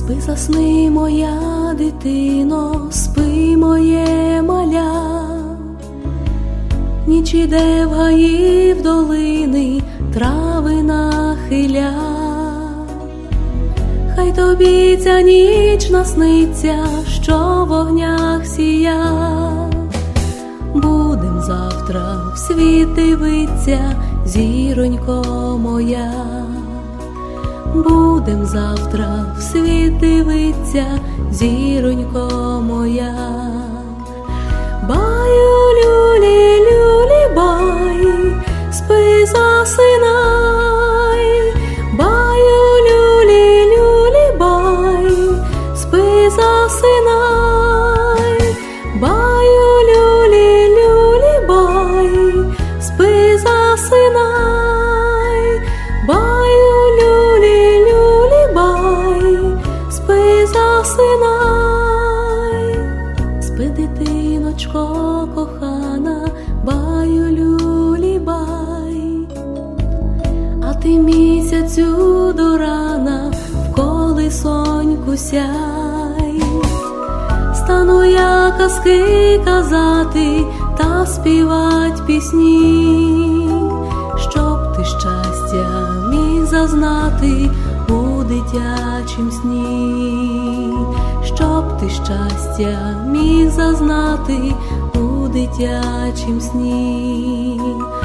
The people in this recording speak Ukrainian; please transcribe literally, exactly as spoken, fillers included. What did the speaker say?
Спи, засни, моя дитино, спи, моє маля. Ніч іде в гаї, в долини, трави нахиля. Хай тобі ця ніч насниться, що в вогнях сія. Будем завтра в світ дивиться, зіронько моя. Будем завтра в світ дивиться, зіронько моя. Баю, люлі, люлі, бай, спи, засинай. Баю, люлі, люлі, бай, спи, засинай. Баю, люлі, люлі, бай, спи, засинай. Баю, люлі, люлі, бай, спи, засинай. Спи, дитиночко кохана, баю, люлі, бай. А ти місяцю до рана в колисоньку сяй. Стану я казки казати та співать пісні, щоб ти щастя міг зазнати у дитячім сні. Щоб ти щастя міг зазнати у дитячім сні.